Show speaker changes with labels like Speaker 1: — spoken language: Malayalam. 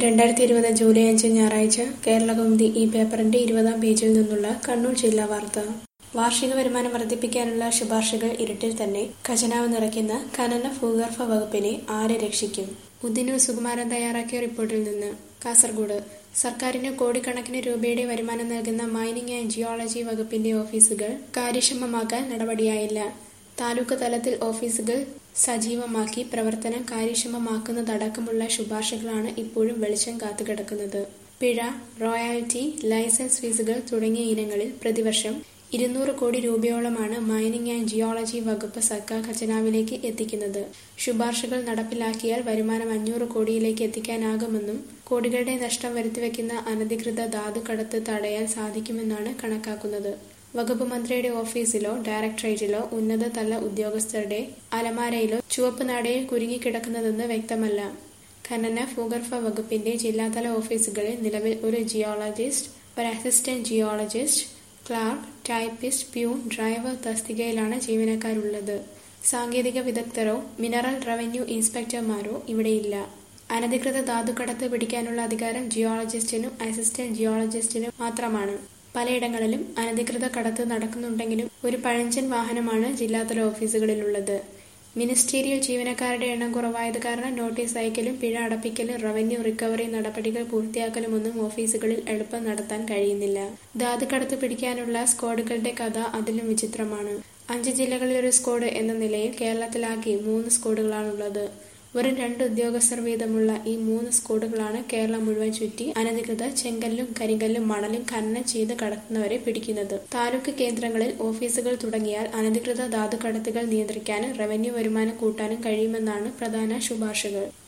Speaker 1: 2020 ജൂലൈ 5 ഞായറാഴ്ച കേരളകൗമുദി ഈ പേപ്പറിന്റെ 20-ാം പേജിൽ നിന്നുള്ള കണ്ണൂർ ജില്ലാ വാർത്ത. വാർഷിക വരുമാനം വർദ്ധിപ്പിക്കാനുള്ള ശുപാർശകൾ ഇരുട്ടിൽ തന്നെ. ഖജനാവ് നിറയ്ക്കുന്ന ഖനന ഭൂഗർഭ വകുപ്പിനെ ആര് രക്ഷിക്കും? ഉദിനൂർ സുകുമാരൻ തയ്യാറാക്കിയ റിപ്പോർട്ടിൽ നിന്ന്. കാസർഗോഡ്. സർക്കാരിന് കോടിക്കണക്കിന് രൂപയുടെ വരുമാനം നൽകുന്ന മൈനിങ് ആൻഡ് ജിയോളജി വകുപ്പിന്റെ ഓഫീസുകൾ കാര്യക്ഷമമാക്കാൻ നടപടിയായില്ല. താലൂക്ക് തലത്തിൽ ഓഫീസുകൾ സജീവമാക്കി പ്രവർത്തനം കാര്യക്ഷമമാക്കുന്നതടക്കമുള്ള ശുപാർശകളാണ് ഇപ്പോഴും വെളിച്ചം കാത്തുകിടക്കുന്നത്. പിഴ, റോയൽറ്റി, ലൈസൻസ് ഫീസുകൾ തുടങ്ങിയ ഇനങ്ങളിൽ പ്രതിവർഷം 200 കോടി രൂപയോളമാണ് മൈനിങ് ആൻഡ് ജിയോളജി വകുപ്പ് സർക്കാർ ഖജനാവിലേക്ക് എത്തിക്കുന്നത്. ശുപാർശകൾ നടപ്പിലാക്കിയാൽ വരുമാനം 500 കോടിയിലേക്ക് എത്തിക്കാനാകുമെന്നും കോടികളുടെ നഷ്ടം വരുത്തിവെക്കുന്ന അനധികൃത ധാതുക്കടത്ത് തടയാൻ സാധിക്കുമെന്നാണ് കണക്കാക്കുന്നത്. വകുപ്പ് മന്ത്രിയുടെ ഓഫീസിലോ ഡയറക്ടറേറ്റിലോ ഉന്നതതല ഉദ്യോഗസ്ഥരുടെ അലമാരയിലോ ചുവപ്പ് നാടയിൽ കുരുങ്ങിക്കിടക്കുന്നതെന്ന് വ്യക്തമല്ല. ഖനന ഭൂഗർഭ വകുപ്പിന്റെ ജില്ലാതല ഓഫീസുകളിൽ നിലവിൽ ഒരു ജിയോളജിസ്റ്റ്, ഒരു assistant geologist, clerk, typist, peon, driver തസ്തികയിലാണ് ജീവനക്കാരുള്ളത്. സാങ്കേതിക വിദഗ്ധരോ മിനറൽ റവന്യൂ ഇൻസ്പെക്ടർമാരോ ഇവിടെയില്ല. അനധികൃത ധാതുക്കടത്ത് പിടിക്കാനുള്ള അധികാരം ജിയോളജിസ്റ്റിനും അസിസ്റ്റന്റ് ജിയോളജിസ്റ്റിനും മാത്രമാണ്. പലയിടങ്ങളിലും അനധികൃത കടത്ത് നടക്കുന്നുണ്ടെങ്കിലും ഒരു പഴഞ്ചൻ വാഹനമാണ് ജില്ലാതല ഓഫീസുകളിലുള്ളത്. മിനിസ്റ്റീരിയൽ ജീവനക്കാരുടെ എണ്ണം കുറവായത് കാരണം നോട്ടീസ് അയക്കലും പിഴ അടപ്പിക്കലും റവന്യൂ റിക്കവറി നടപടികൾ പൂർത്തിയാക്കലുമൊന്നും ഓഫീസുകളിൽ എളുപ്പം നടത്താൻ കഴിയുന്നില്ല. ധാതുക്കടത്ത് പിടിക്കാനുള്ള സ്ക്വാഡുകളുടെ കഥ അതിലും വിചിത്രമാണ്. 5 ജില്ലകളിൽ ഒരു സ്ക്വാഡ് എന്ന നിലയിൽ കേരളത്തിലാകെ 3 സ്ക്വാഡുകളാണുള്ളത്. വെറും 2 ഉദ്യോഗസ്ഥർ വീതമുള്ള ഈ 3 സ്ക്വാഡുകളാണ് കേരളം മുഴുവൻ ചുറ്റി അനധികൃത ചെങ്കല്ലും കരിങ്കല്ലും മണലും ഖനനം ചെയ്ത് കടത്തുന്നവരെ പിടിക്കുന്നത്. താലൂക്ക് കേന്ദ്രങ്ങളിൽ ഓഫീസുകൾ തുടങ്ങിയാൽ അനധികൃത ധാതുക്കടത്തുകൾ നിയന്ത്രിക്കാനും റവന്യൂ വരുമാനം കൂട്ടാനും കഴിയുമെന്നാണ് പ്രധാന ശുപാർശകൾ.